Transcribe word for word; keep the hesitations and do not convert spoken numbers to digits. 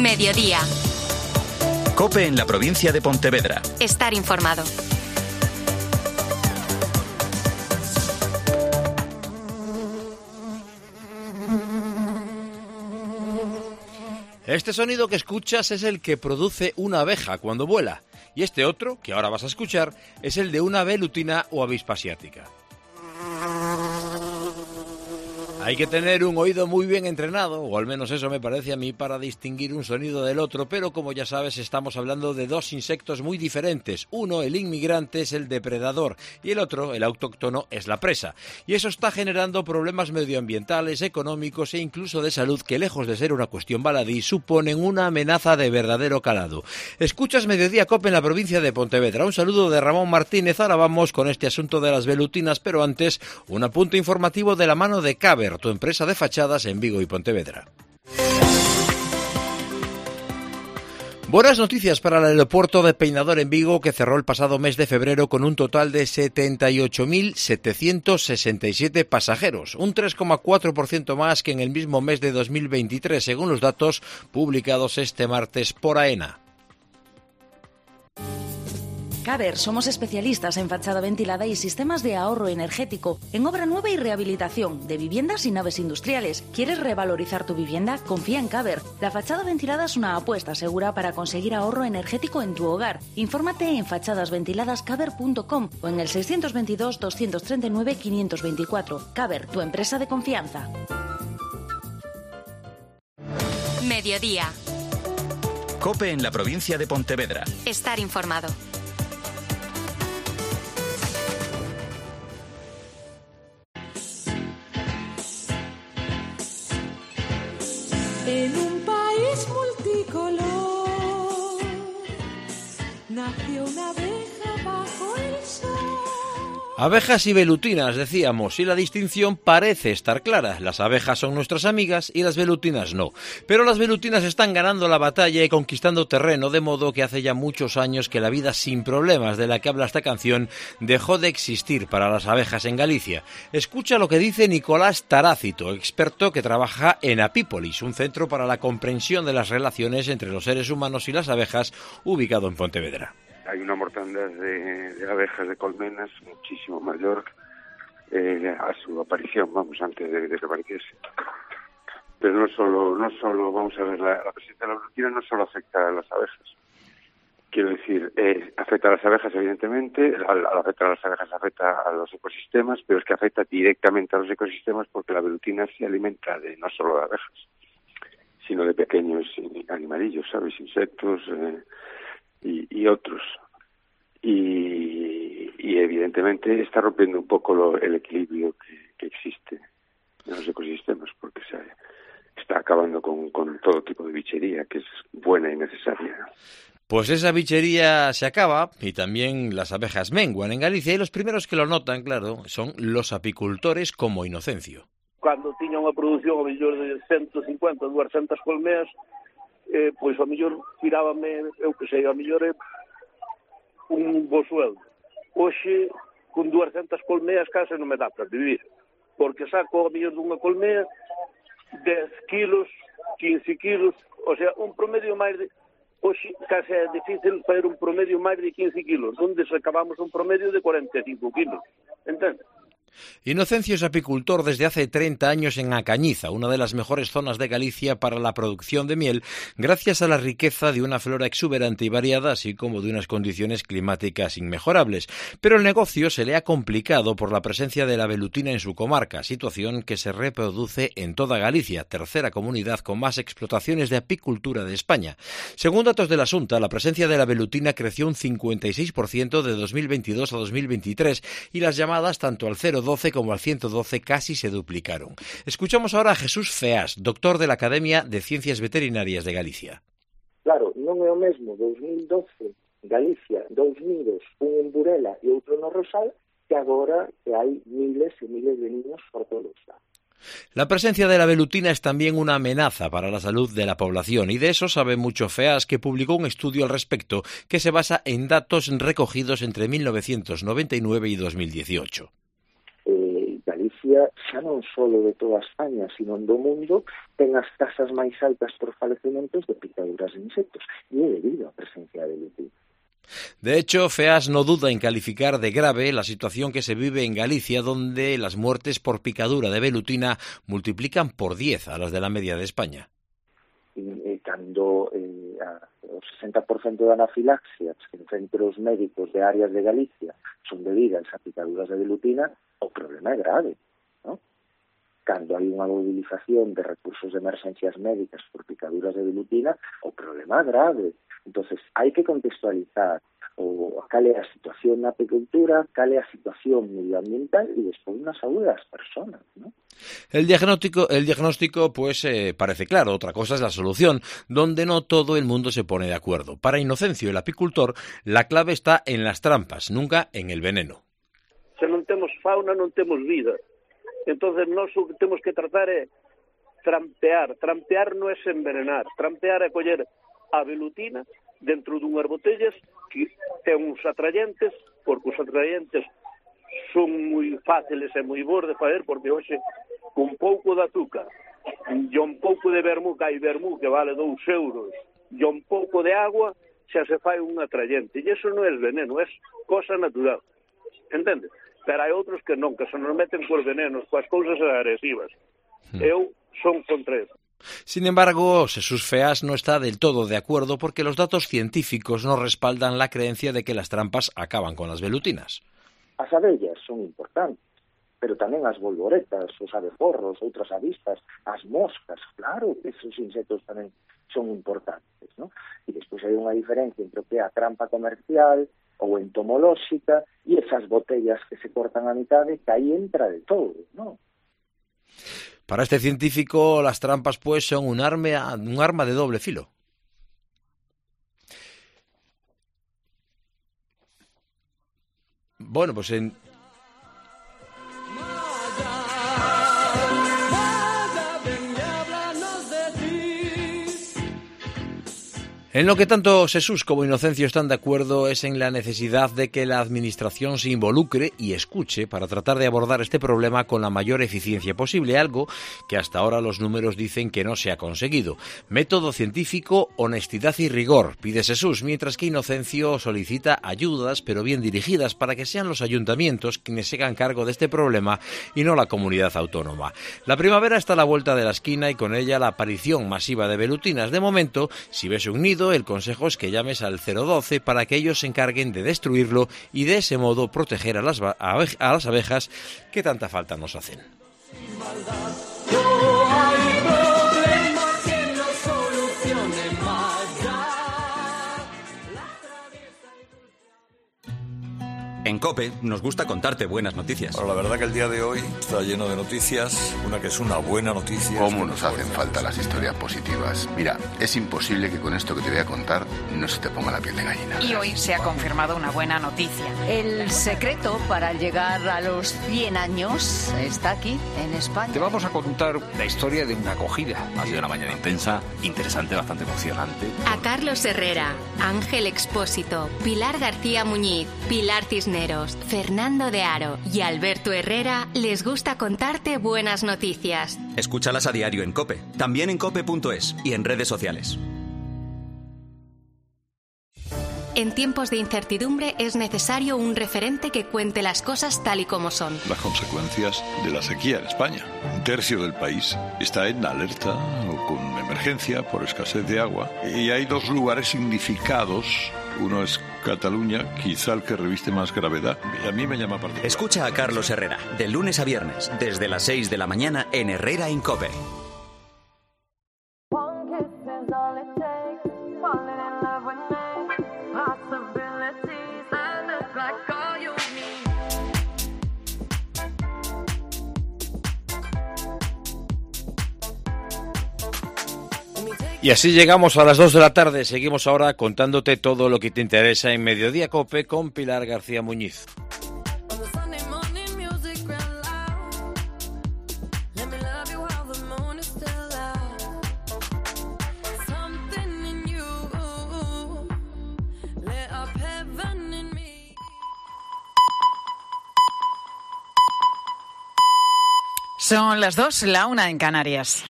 Mediodía. COPE en la provincia de Pontevedra. Estar informado. Este sonido que escuchas es el que produce una abeja cuando vuela. Y este otro, que ahora vas a escuchar, es el de una velutina o avispa asiática. Hay que tener un oído muy bien entrenado, o al menos eso me parece a mí, para distinguir un sonido del otro, pero como ya sabes estamos hablando de dos insectos muy diferentes. Uno, el inmigrante, es el depredador y el otro, el autóctono, es la presa. Y eso está generando problemas medioambientales, económicos e incluso de salud que, lejos de ser una cuestión baladí, suponen una amenaza de verdadero calado. Escuchas Mediodía COPE en la provincia de Pontevedra. Un saludo de Ramón Martínez. Ahora vamos con este asunto de las velutinas, pero antes un apunte informativo de la mano de Caber, tu empresa de fachadas en Vigo y Pontevedra. Buenas noticias para el aeropuerto de Peinador en Vigo, que cerró el pasado mes de febrero con un total de setenta y ocho mil setecientos sesenta y siete pasajeros, un tres coma cuatro por ciento más que en el mismo mes de dos mil veintitrés, según los datos publicados este martes por AENA. Caber, somos especialistas en fachada ventilada y sistemas de ahorro energético, en obra nueva y rehabilitación de viviendas y naves industriales. ¿Quieres revalorizar tu vivienda? Confía en Caber. La fachada ventilada es una apuesta segura para conseguir ahorro energético en tu hogar. Infórmate en fachades ventiladas caber punto com o en el seiscientos veintidós, doscientos treinta y nueve, quinientos veinticuatro. Caber, tu empresa de confianza. Mediodía. COPE en la provincia de Pontevedra. Estar informado. En un país multicolor nació una abeja bajo el sol. Abejas y velutinas, decíamos, y la distinción parece estar clara. Las abejas son nuestras amigas y las velutinas no. Pero las velutinas están ganando la batalla y conquistando terreno, de modo que hace ya muchos años que la vida sin problemas de la que habla esta canción dejó de existir para las abejas en Galicia. Escucha lo que dice Nicolás Tarácito, experto que trabaja en Apípolis, un centro para la comprensión de las relaciones entre los seres humanos y las abejas, ubicado en Pontevedra. Hay una mortandad de, de abejas de colmenas muchísimo mayor eh, a su aparición, vamos, antes de, de que apareciese. Pero no solo, no solo, vamos a ver, la, la presencia de la velutina no solo afecta a las abejas. Quiero decir, eh, afecta a las abejas, evidentemente, al, al afectar a las abejas afecta a los ecosistemas, pero es que afecta directamente a los ecosistemas porque la velutina se alimenta de no solo de abejas, sino de pequeños animalillos, ¿sabes? Insectos eh, y, y otros. Y, y evidentemente está rompiendo un poco lo, el equilibrio que, que existe en los ecosistemas, porque se está acabando con, con todo tipo de bichería que es buena y necesaria. Pues esa bichería se acaba y también las abejas menguan en Galicia, y los primeros que lo notan, claro, son los apicultores como Inocencio. Cando tiña unha produción a mellor de ciento cincuenta, doscientas colmeas, eh, pois a mellor tirábame, eu que sei, a mellor é un bo sueldo. Hoxe, con doscientas colmeas case non me dá para vivir, porque saco a mellor dunha colmea dez kilos, quince kilos, o sea, un promedio máis de... Hoxe case é difícil fazer un promedio máis de quince kilos, onde sacábamos un promedio de cuarenta e cinco kilos, entende? Inocencio es apicultor desde hace treinta años en A Cañiza, una de las mejores zonas de Galicia para la producción de miel, gracias a la riqueza de una flora exuberante y variada, así como de unas condiciones climáticas inmejorables. Pero el negocio se le ha complicado por la presencia de la velutina en su comarca, situación que se reproduce en toda Galicia, tercera comunidad con más explotaciones de apicultura de España. Según datos de la Xunta, la presencia de la velutina creció un cincuenta y seis por ciento de dos mil veintidós a dos mil veintitrés y las llamadas tanto al cero doce como al ciento doce casi se duplicaron. Escuchamos ahora a Jesús Feás, doctor de la Academia de Ciencias Veterinarias de Galicia. Claro, non é o mesmo dos mil doce, Galicia, dous nidos, un en Burela e outro no Rosal, que agora que hai miles e miles de niños por todo o estado. La presencia de la velutina es también una amenaza para la salud de la población, y de eso sabe mucho Feás, que publicó un estudio al respecto que se basa en datos recogidos entre mil novecientos noventa y nueve y dos mil dieciocho. Eh, Galicia Galicia, xa non só de toda España, sino do mundo, ten as tasas máis altas por falecementos de picaduras de insectos, e é debido á presencia de velutina. De hecho, FEAS no duda en calificar de grave la situación que se vive en Galicia, donde las muertes por picadura de velutina multiplican por diez a las de la media de España. E, e cando eh, a, o sesenta por ciento de anafilaxias en centros médicos de áreas de Galicia son debidas a picaduras de velutina, o problema é grave, ¿no? Cando hai unha mobilización de recursos de emergencias médicas por picaduras de velutina, o problema é grave. Entonces, hai que contextualizar o cal é a situación na apicultura, cal é a situación medioambiental e despois na saúde das persoas, ¿no? El diagnóstico, el diagnóstico pues eh, parece claro, otra cosa es la solución, donde no todo el mundo se pone de acuerdo. Para Inocencio, el apicultor, la clave está en las trampas, nunca en el veneno. Se non temos fauna, non temos vida. Entonces, nós o que temos que tratar é trampear. Trampear non é envenenar. Trampear é coller a velutina dentro dunhas botellas que ten uns atraentes, porque os atraentes son moi fáciles e moi bons de fazer, porque hoxe con pouco de azúcar e un pouco de vermú, que hai vermú que vale dous euros, e un pouco de agua, xa se fai un atraente. E iso non é veneno, é cosa natural. Entende? Pero hai outros que non, que se nos meten cos venenos, coas cousas agresivas. Hmm. Eu son contra eso. Sin embargo, Jesús FEAS no está del todo de acuerdo porque los datos científicos no respaldan la creencia de que las trampas acaban con las velutinas. As abellas son importantes, pero tamén as bolboretas, os abejorros, outras avispas, as moscas, claro que esos insectos tamén son importantes, ¿no? E despois hai unha diferencia entre o que é a trampa comercial ou entomolóxica e esas botellas que se cortan a mitade, que aí entra de todo, ¿no? Para este científico, las trampas pues son un arma, un arma de doble filo. Bueno, pues en... En lo que tanto Jesús como Inocencio están de acuerdo es en la necesidad de que la administración se involucre y escuche para tratar de abordar este problema con la mayor eficiencia posible, algo que hasta ahora los números dicen que no se ha conseguido. Método científico, honestidad y rigor, pide Jesús, mientras que Inocencio solicita ayudas, pero bien dirigidas, para que sean los ayuntamientos quienes se hagan cargo de este problema y no la comunidad autónoma. La primavera está a la vuelta de la esquina y con ella la aparición masiva de velutinas. De momento, si ves un nido, el consejo es que llames al cero doce para que ellos se encarguen de destruirlo y de ese modo proteger a las, a las abejas que tanta falta nos hacen. En COPE nos gusta contarte buenas noticias. Bueno, la verdad que el día de hoy está lleno de noticias, una que es una buena noticia. ¿Cómo nos hacen falta las historias positivas? Mira, es imposible que con esto que te voy a contar no se te ponga la piel de gallina. Y hoy se ha confirmado una buena noticia. El secreto para llegar a los cien años está aquí, en España. Te vamos a contar la historia de una acogida. Ha sido una mañana intensa, interesante, bastante emocionante. A Carlos Herrera, Ángel Expósito, Pilar García Muñiz, Pilar Cisneros, Fernando de Aro y Alberto Herrera les gusta contarte buenas noticias. Escúchalas a diario en COPE, también en cope punto es y en redes sociales. En tiempos de incertidumbre es necesario un referente que cuente las cosas tal y como son. Las consecuencias de la sequía en España. Un tercio del país está en alerta o con emergencia por escasez de agua. Y hay dos lugares significados. Uno es Cataluña, quizá el que reviste más gravedad. Y a mí me llama particular. Escucha a Carlos Herrera, de lunes a viernes, desde las seis de la mañana en Herrera en COPE. Y así llegamos a las dos de la tarde. Seguimos ahora contándote todo lo que te interesa en Mediodía COPE con Pilar García Muñiz. Son las dos, la una en Canarias.